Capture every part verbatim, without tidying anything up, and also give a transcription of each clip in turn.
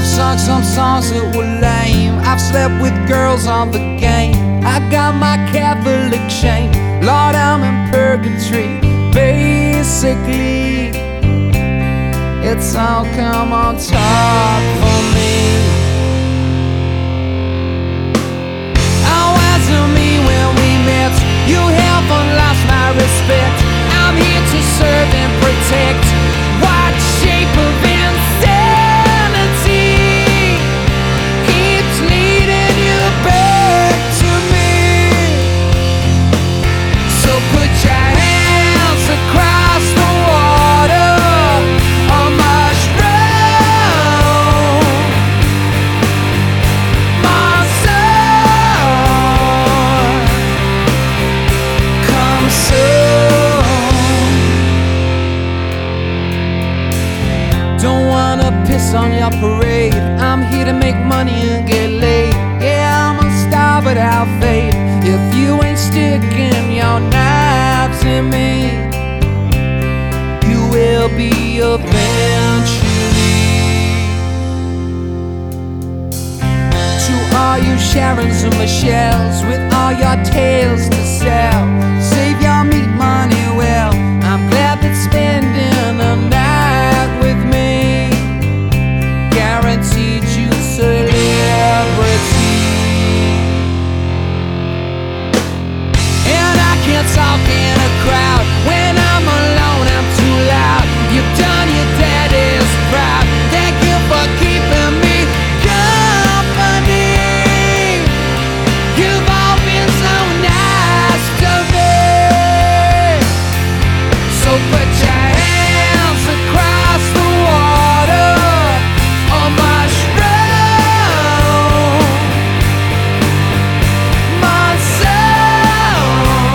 I've sung some songs that were lame. I've slept with girls on the game. I got my Catholic shame. Lord, I'm in purgatory. Basically, it's all come on top for me. Oh, answer me when we met. You haven't lost my respect. I'm here to serve and protect. What shape of insanity keeps leading you back to me? So put your hands across the water on my shroud. My son, come soon. Don't wanna piss on your parade. I'm here to make money and get laid. Yeah, I'm a star without faith. If you ain't sticking your knives in me, you will be eventually. To all you Sharons and Michelles with all your tales to sell, save your meat money well. I'm glad that spending a night with me guaranteed you celebrity. And I can't talk in a crowd. When I'm alone, I'm too loud. You've done your daddy's proud. Thank you for keeping me company. You've all been so nice to me. So put your hands across the water on my shroud. My soul,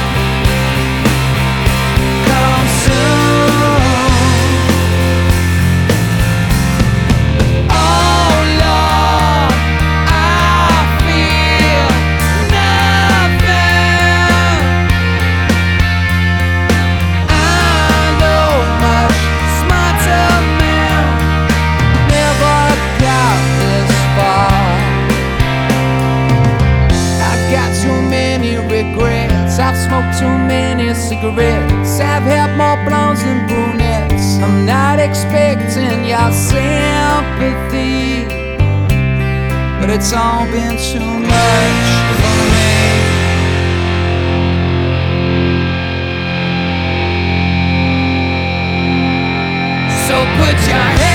come soon. Oh Lord, I feel nothing. I know much smarter men never got this far. I've got too many regrets. I've smoked too many cigarettes. I've had more blondes than brunettes. I'm not expecting your sympathy, but it's all been too much for me. So put your hands